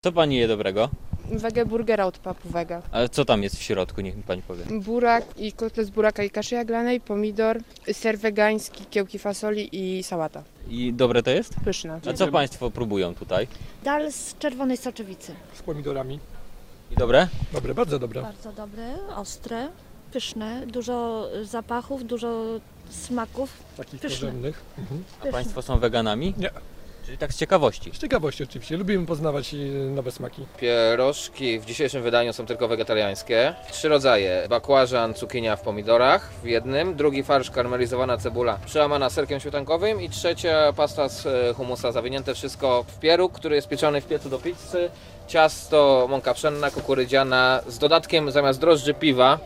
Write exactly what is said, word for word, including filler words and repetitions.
Co pani je dobrego? Wege burgera od papu Wega. Ale co tam jest w środku, niech mi pani powie. Burak i kotlet z buraka i kaszy jaglanej, pomidor, ser wegański, kiełki fasoli i sałata. I dobre to jest? Pyszne. A co państwo próbują tutaj? Dal z czerwonej soczewicy. Z pomidorami. I dobre? Dobre, bardzo dobre. Bardzo dobre, ostre, pyszne, dużo zapachów, dużo smaków. Takich Pyszne. porządnych. Mhm. A państwo są weganami? Nie. Czyli tak z ciekawości. Z ciekawości oczywiście. Lubimy poznawać e, nowe smaki. Pierożki w dzisiejszym wydaniu są tylko wegetariańskie. Trzy rodzaje. Bakłażan, cukinia w pomidorach w jednym, drugi farsz karmelizowana cebula przełamana serkiem śmietankowym i trzecia pasta z e, humusa, zawinięte wszystko w pieróg, który jest pieczony w piecu do pizzy. Ciasto, mąka pszenna, kukurydziana z dodatkiem zamiast drożdży piwa.